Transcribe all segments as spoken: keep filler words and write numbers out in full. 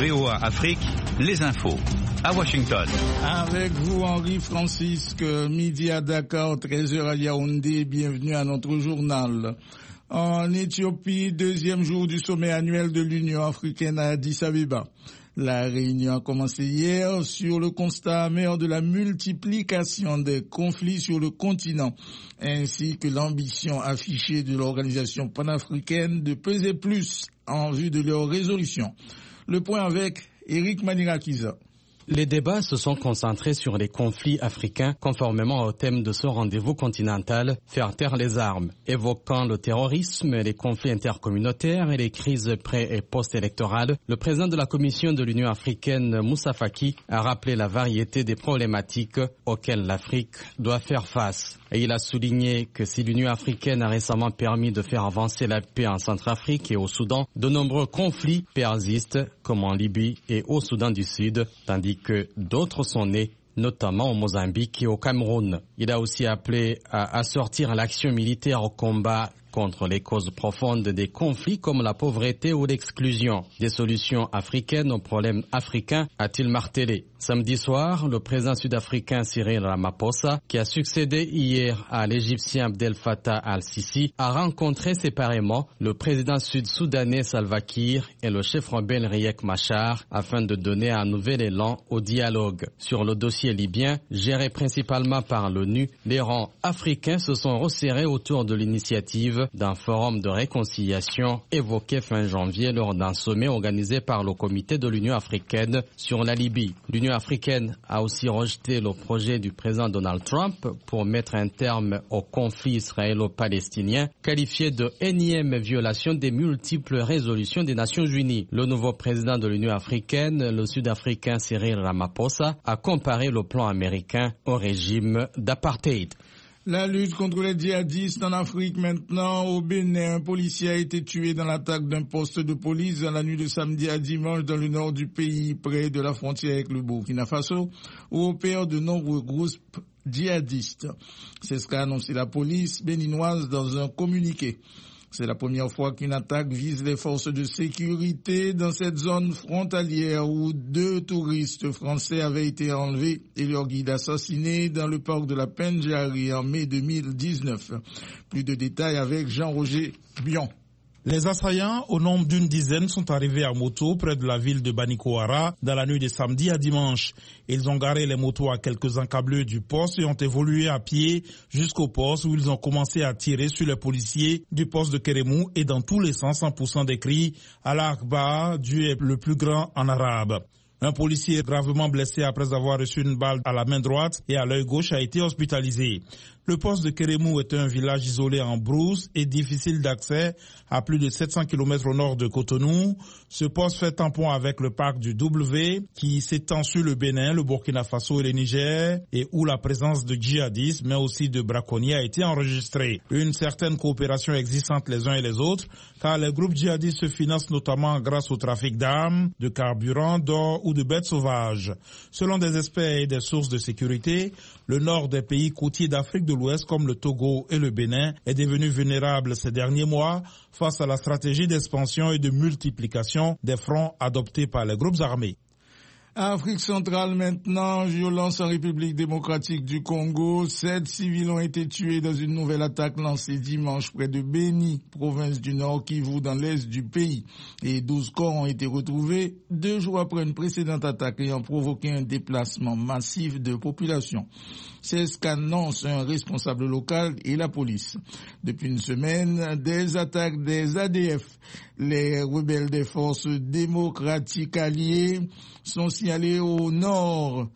V O A Afrique, les infos. À Washington. Avec vous, Henri Francisque, midi à Dakar, treize heures à Yaoundé. Bienvenue à notre journal. En Éthiopie, deuxième jour du sommet annuel de l'Union africaine à Addis Abeba. La réunion a commencé hier sur le constat amer de la multiplication des conflits sur le continent, ainsi que l'ambition affichée de l'organisation panafricaine de peser plus en vue de leur résolution. Le point avec Eric Manirakiza. Les débats se sont concentrés sur les conflits africains conformément au thème de ce rendez-vous continental, faire taire les armes, évoquant le terrorisme, les conflits intercommunautaires et les crises pré- et post-électorales. Le président de la Commission de l'Union africaine, Moussa Faki, a rappelé la variété des problématiques auxquelles l'Afrique doit faire face. Et il a souligné que si l'Union africaine a récemment permis de faire avancer la paix en Centrafrique et au Soudan, de nombreux conflits persistent, comme en Libye et au Soudan du Sud, tandis que d'autres sont nés, notamment au Mozambique et au Cameroun. Il a aussi appelé à assortir l'action militaire au combat contre les causes profondes des conflits comme la pauvreté ou l'exclusion. Des solutions africaines aux problèmes africains, a-t-il martelé. Samedi soir, le président sud-africain Cyril Ramaphosa, qui a succédé hier à l'Égyptien Abdel Fattah al-Sisi, a rencontré séparément le président sud-soudanais Salva Kiir et le chef rebelle Riek Machar afin de donner un nouvel élan au dialogue. Sur le dossier libyen, géré principalement par l'ONU, les rangs africains se sont resserrés autour de l'initiative d'un forum de réconciliation évoqué fin janvier lors d'un sommet organisé par le comité de l'Union africaine sur la Libye. L'Union africaine a aussi rejeté le projet du président Donald Trump pour mettre un terme au conflit israélo-palestinien, qualifié de énième violation des multiples résolutions des Nations Unies. Le nouveau président de l'Union africaine, le Sud-Africain Cyril Ramaphosa, a comparé le plan américain au régime d'apartheid. La lutte contre les djihadistes en Afrique maintenant. Au Bénin, un policier a été tué dans l'attaque d'un poste de police dans la nuit de samedi à dimanche dans le nord du pays, près de la frontière avec le Burkina Faso, où opèrent de nombreux groupes djihadistes. C'est ce qu'a annoncé la police béninoise dans un communiqué. C'est la première fois qu'une attaque vise les forces de sécurité dans cette zone frontalière où deux touristes français avaient été enlevés et leur guide assassiné dans le parc de la Pendjari en mai deux mille dix-neuf. Plus de détails avec Jean-Roger Bion. Les assaillants, au nombre d'une dizaine, sont arrivés à moto près de la ville de Banikoara dans la nuit de samedi à dimanche. Ils ont garé les motos à quelques encablures du poste et ont évolué à pied jusqu'au poste où ils ont commencé à tirer sur les policiers du poste de Kérémou et dans tous les sens en poussant des cris « Allah Akbar », Dieu est le plus grand en arabe. Un policier gravement blessé après avoir reçu une balle à la main droite et à l'œil gauche a été hospitalisé. Le poste de Kérémou est un village isolé en brousse et difficile d'accès à plus de sept cents kilomètres au nord de Cotonou. Ce poste fait tampon avec le parc du W qui s'étend sur le Bénin, le Burkina Faso et le Niger et où la présence de djihadistes mais aussi de braconniers a été enregistrée. Une certaine coopération existe entre les uns et les autres car les groupes djihadistes se financent notamment grâce au trafic d'armes, de carburant, d'or ou de bêtes sauvages. Selon des experts et des sources de sécurité, le nord des pays côtiers d'Afrique de l'Ouest comme le Togo et le Bénin est devenu vulnérable ces derniers mois face à la stratégie d'expansion et de multiplication des fronts adoptés par les groupes armés. Afrique centrale maintenant, violence en République démocratique du Congo. Sept civils ont été tués dans une nouvelle attaque lancée dimanche près de Beni, province du Nord Kivu dans l'est du pays. Et douze corps ont été retrouvés deux jours après une précédente attaque ayant provoqué un déplacement massif de population. C'est ce qu'annonce un responsable local et la police. Depuis une semaine, des attaques des A D F, les rebelles des forces démocratiques alliées, sont signalés au nord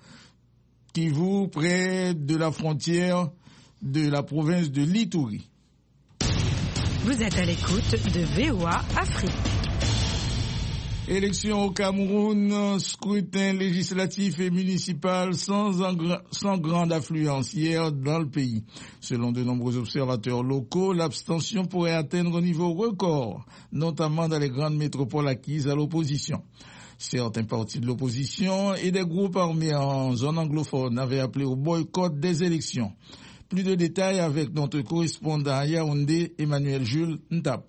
Kivu, près de la frontière de la province de l'Ituri. Vous êtes à l'écoute de V O A Afrique. Élection au Cameroun, scrutin législatif et municipal sans, engra- sans grande affluence hier dans le pays. Selon de nombreux observateurs locaux, l'abstention pourrait atteindre un niveau record, notamment dans les grandes métropoles acquises à l'opposition. Certains partis de l'opposition et des groupes armés en zone anglophone avaient appelé au boycott des élections. Plus de détails avec notre correspondant à Yaoundé, Emmanuel Jules Ntap.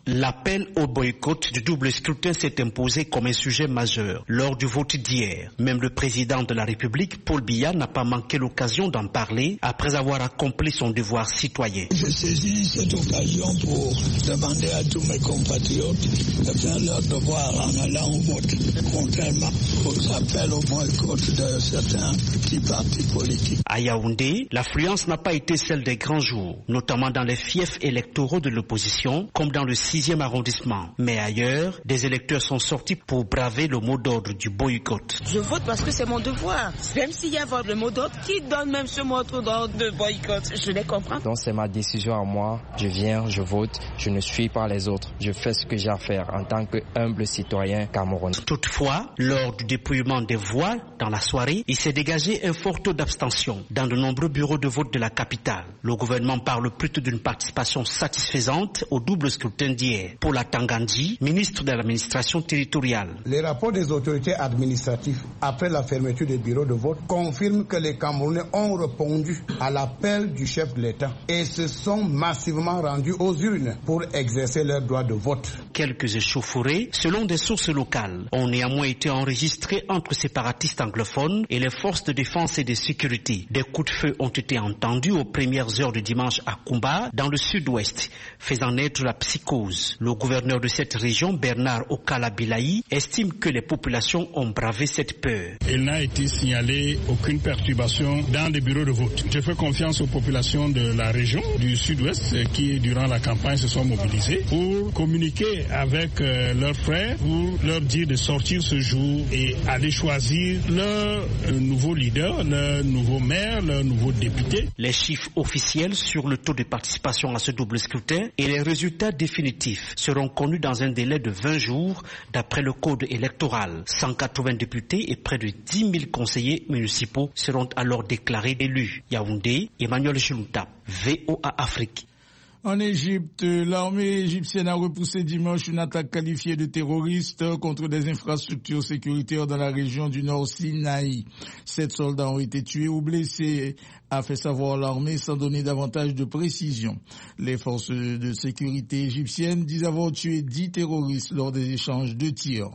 L'appel au boycott du double scrutin s'est imposé comme un sujet majeur lors du vote d'hier. Même le président de la République, Paul Biya, n'a pas manqué l'occasion d'en parler après avoir accompli son devoir citoyen. Je saisis cette occasion pour demander à tous mes compatriotes de faire leur devoir en allant au vote, contrairement aux appels au boycott de certains petits partis politiques. À Yaoundé, l'affluence n'a pas été celle des grands jours, notamment dans les fiefs électoraux de l'opposition, comme dans le sixième arrondissement. Mais ailleurs, des électeurs sont sortis pour braver le mot d'ordre du boycott. Je vote parce que c'est mon devoir. Même s'il y a le mot d'ordre, qui donne même ce mot d'ordre de boycott? Je les comprends. Donc c'est ma décision à moi. Je viens, je vote, je ne suis pas les autres. Je fais ce que j'ai à faire en tant que humble citoyen camerounais. Toutefois, lors du dépouillement des voix dans la soirée, il s'est dégagé un fort taux d'abstention dans de nombreux bureaux de vote de la capitale. Le gouvernement parle plutôt d'une participation satisfaisante au double scrutin d'hier. Pour la Tangandji, ministre de l'administration territoriale. Les rapports des autorités administratives après la fermeture des bureaux de vote confirment que les Camerounais ont répondu à l'appel du chef de l'État et se sont massivement rendus aux urnes pour exercer leur droit de vote. Quelques échauffourées, selon des sources locales, ont néanmoins été enregistrées entre séparatistes anglophones et les forces de défense et de sécurité. Des coups de feu ont été entendus aux premières heures du dimanche à Kumba, dans le sud-ouest, faisant naître la psychose. Le gouverneur de cette région, Bernard Okala-Bilaï, estime que les populations ont bravé cette peur. Il n'a été signalé aucune perturbation dans les bureaux de vote. Je fais confiance aux populations de la région du sud-ouest qui, durant la campagne, se sont mobilisées pour communiquer avec euh, leurs frères, pour leur dire de sortir ce jour et aller choisir leur euh, nouveau leader, leur nouveau maire, leur nouveau député. Les chiffres officiels sur le taux de participation à ce double scrutin et les résultats définitifs seront connus dans un délai de vingt jours d'après le code électoral. cent quatre-vingts députés et près de dix mille conseillers municipaux seront alors déclarés élus. Yaoundé, Emmanuel Chilouta, V O A Afrique. En Égypte, l'armée égyptienne a repoussé dimanche une attaque qualifiée de terroriste contre des infrastructures sécuritaires dans la région du Nord Sinaï. Sept soldats ont été tués ou blessés, a fait savoir l'armée sans donner davantage de précision. Les forces de sécurité égyptiennes disent avoir tué dix terroristes lors des échanges de tirs.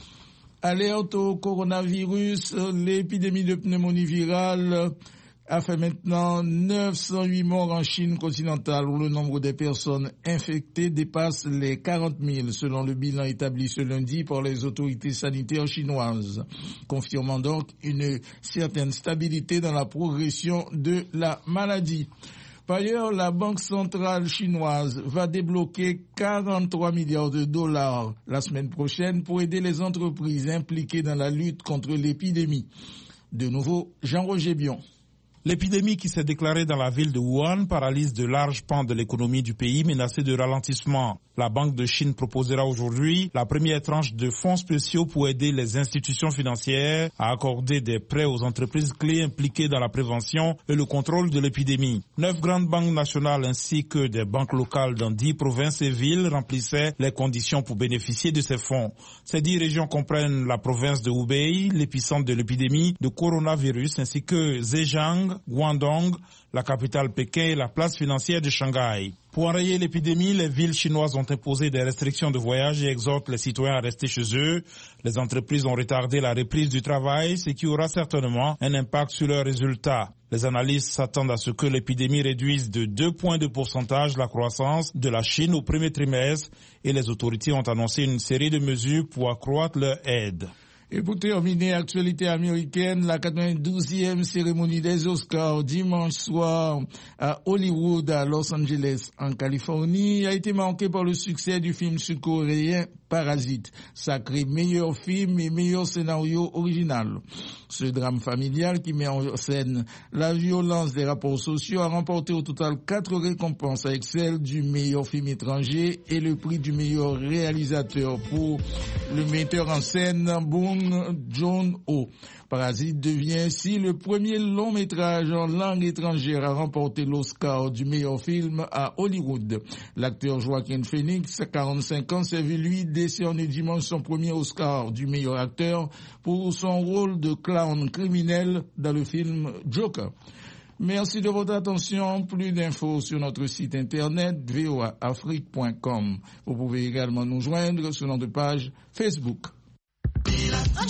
Alerte au coronavirus, l'épidémie de pneumonie virale a fait maintenant neuf cent huit morts en Chine continentale, où le nombre des personnes infectées dépasse les quarante mille, selon le bilan établi ce lundi par les autorités sanitaires chinoises, confirmant donc une certaine stabilité dans la progression de la maladie. Par ailleurs, la Banque centrale chinoise va débloquer quarante-trois milliards de dollars la semaine prochaine pour aider les entreprises impliquées dans la lutte contre l'épidémie. De nouveau, Jean-Roger Bion. L'épidémie qui s'est déclarée dans la ville de Wuhan paralyse de larges pans de l'économie du pays menacée de ralentissement. La Banque de Chine proposera aujourd'hui la première tranche de fonds spéciaux pour aider les institutions financières à accorder des prêts aux entreprises clés impliquées dans la prévention et le contrôle de l'épidémie. Neuf grandes banques nationales ainsi que des banques locales dans dix provinces et villes remplissaient les conditions pour bénéficier de ces fonds. Ces dix régions comprennent la province de Hubei, l'épicentre de l'épidémie de coronavirus, ainsi que Zhejiang, Guangdong, la capitale Pékin et la place financière de Shanghai. Pour enrayer l'épidémie, les villes chinoises ont imposé des restrictions de voyage et exhortent les citoyens à rester chez eux. Les entreprises ont retardé la reprise du travail, ce qui aura certainement un impact sur leurs résultats. Les analystes s'attendent à ce que l'épidémie réduise de deux points de pourcentage la croissance de la Chine au premier trimestre et les autorités ont annoncé une série de mesures pour accroître leur aide. Et pour terminer, actualité américaine, la quatre-vingt-douzième cérémonie des Oscars dimanche soir à Hollywood, à Los Angeles, en Californie, a été marquée par le succès du film sud-coréen Parasite, sacré meilleur film et meilleur scénario original. Ce drame familial qui met en scène la violence des rapports sociaux a remporté au total quatre récompenses avec celle du meilleur film étranger et le prix du meilleur réalisateur pour le metteur en scène Bong Joon-ho. Parasite devient ainsi le premier long métrage en langue étrangère à remporter l'Oscar du meilleur film à Hollywood. L'acteur Joaquin Phoenix, quarante-cinq ans, s'est vu lui décerner dimanche son premier Oscar du meilleur acteur pour son rôle de clown criminel dans le film Joker. Merci de votre attention. Plus d'infos sur notre site internet v o a afrique point com. Vous pouvez également nous joindre sur notre page Facebook.